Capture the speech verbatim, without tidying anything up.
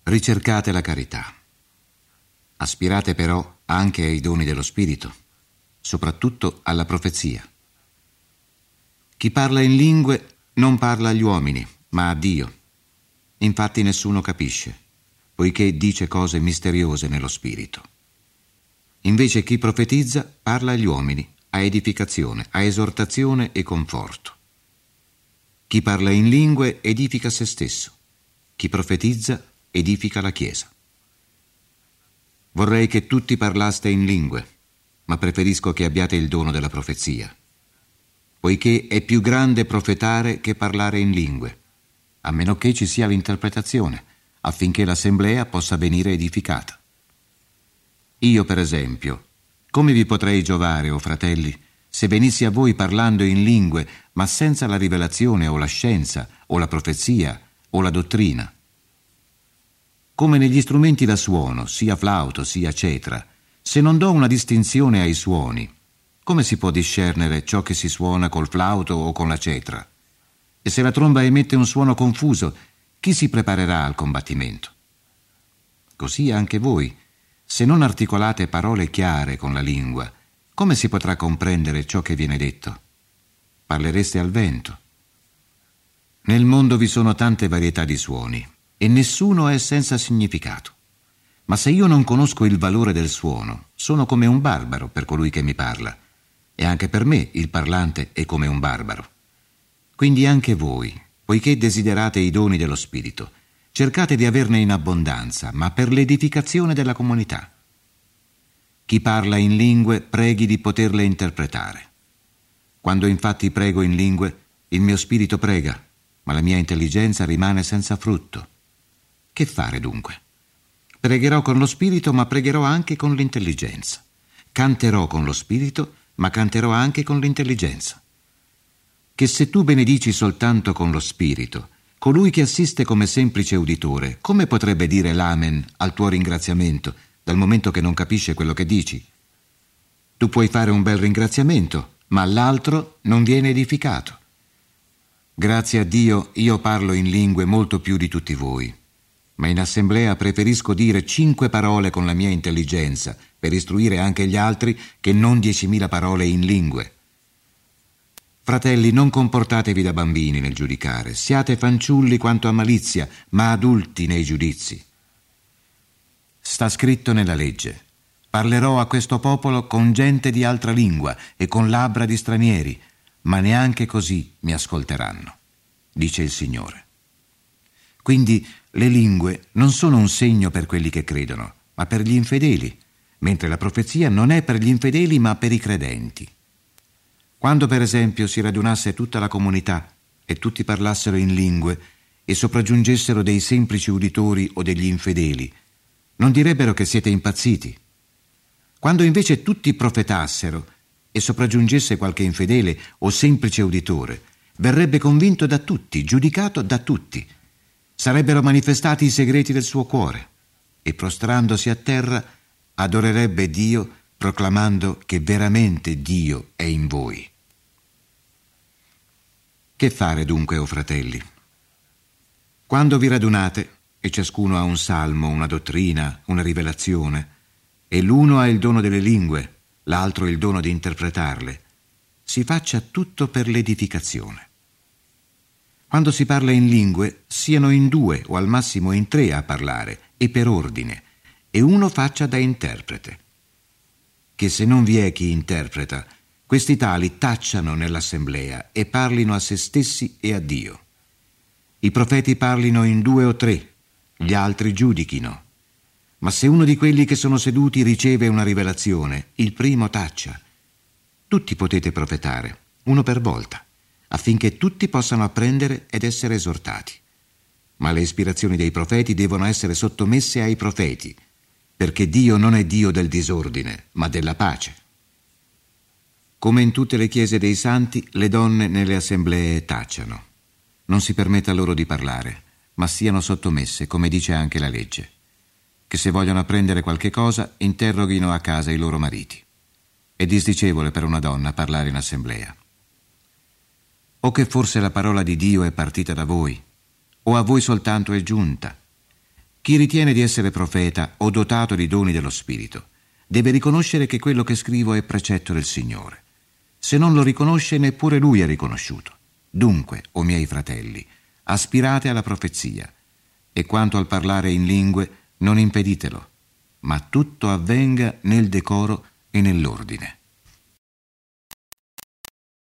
Ricercate la carità. Aspirate però anche ai doni dello Spirito, soprattutto alla profezia. Chi parla in lingue non parla agli uomini, ma a Dio. Infatti nessuno capisce, poiché dice cose misteriose nello Spirito. Invece chi profetizza parla agli uomini, a edificazione, a esortazione e conforto. Chi parla in lingue edifica se stesso, chi profetizza edifica la Chiesa. Vorrei che tutti parlaste in lingue, ma preferisco che abbiate il dono della profezia, poiché è più grande profetare che parlare in lingue, a meno che ci sia l'interpretazione, affinché l'assemblea possa venire edificata. Io, per esempio, come vi potrei giovare, o fratelli, se venissi a voi parlando in lingue, ma senza la rivelazione o la scienza, o la profezia, o la dottrina? Come negli strumenti da suono, sia flauto sia cetra, se non do una distinzione ai suoni, come si può discernere ciò che si suona col flauto o con la cetra? E se la tromba emette un suono confuso, chi si preparerà al combattimento? Così anche voi, se non articolate parole chiare con la lingua, come si potrà comprendere ciò che viene detto? Parlereste al vento. Nel mondo vi sono tante varietà di suoni, e nessuno è senza significato. Ma se io non conosco il valore del suono, sono come un barbaro per colui che mi parla, e anche per me il parlante è come un barbaro. Quindi anche voi, poiché desiderate i doni dello Spirito, cercate di averne in abbondanza, ma per l'edificazione della comunità. Chi parla in lingue preghi di poterle interpretare. Quando infatti prego in lingue, il mio spirito prega, ma la mia intelligenza rimane senza frutto. Che fare dunque? Pregherò con lo spirito, ma pregherò anche con l'intelligenza. Canterò con lo spirito, ma canterò anche con l'intelligenza. Che se tu benedici soltanto con lo spirito, colui che assiste come semplice uditore, come potrebbe dire l'amen al tuo ringraziamento, dal momento che non capisce quello che dici? Tu puoi fare un bel ringraziamento, ma l'altro non viene edificato. Grazie a Dio io parlo in lingue molto più di tutti voi, ma in assemblea preferisco dire cinque parole con la mia intelligenza per istruire anche gli altri che non diecimila parole in lingue. Fratelli, non comportatevi da bambini nel giudicare, siate fanciulli quanto a malizia, ma adulti nei giudizi. Sta scritto nella legge: parlerò a questo popolo con gente di altra lingua e con labbra di stranieri, ma neanche così mi ascolteranno, dice il Signore. Quindi le lingue non sono un segno per quelli che credono, ma per gli infedeli, mentre la profezia non è per gli infedeli, ma per i credenti. Quando, per esempio, si radunasse tutta la comunità e tutti parlassero in lingue e sopraggiungessero dei semplici uditori o degli infedeli, non direbbero che siete impazziti. Quando invece tutti profetassero e sopraggiungesse qualche infedele o semplice uditore, verrebbe convinto da tutti, giudicato da tutti. Sarebbero manifestati i segreti del suo cuore e, prostrandosi a terra, adorerebbe Dio, proclamando che veramente Dio è in voi. Che fare dunque, o fratelli? Quando vi radunate, e ciascuno ha un salmo, una dottrina, una rivelazione, e l'uno ha il dono delle lingue, l'altro il dono di interpretarle, si faccia tutto per l'edificazione. Quando si parla in lingue, siano in due o al massimo in tre a parlare, e per ordine, e uno faccia da interprete. Che se non vi è chi interpreta, questi tali tacciano nell'assemblea e parlino a se stessi e a Dio. I profeti parlino in due o tre, gli altri giudichino. Ma se uno di quelli che sono seduti riceve una rivelazione, il primo taccia. Tutti potete profetare, uno per volta, affinché tutti possano apprendere ed essere esortati. Ma le ispirazioni dei profeti devono essere sottomesse ai profeti, perché Dio non è Dio del disordine, ma della pace. Come in tutte le chiese dei santi, le donne nelle assemblee tacciano. Non si permetta loro di parlare, ma siano sottomesse, come dice anche la legge. Che se vogliono apprendere qualche cosa, interroghino a casa i loro mariti. È disdicevole per una donna parlare in assemblea. O che forse la parola di Dio è partita da voi, o a voi soltanto è giunta. Chi ritiene di essere profeta o dotato di doni dello Spirito deve riconoscere che quello che scrivo è precetto del Signore. Se non lo riconosce, neppure lui è riconosciuto. Dunque, o miei fratelli, aspirate alla profezia, e quanto al parlare in lingue, non impeditelo, ma tutto avvenga nel decoro e nell'ordine.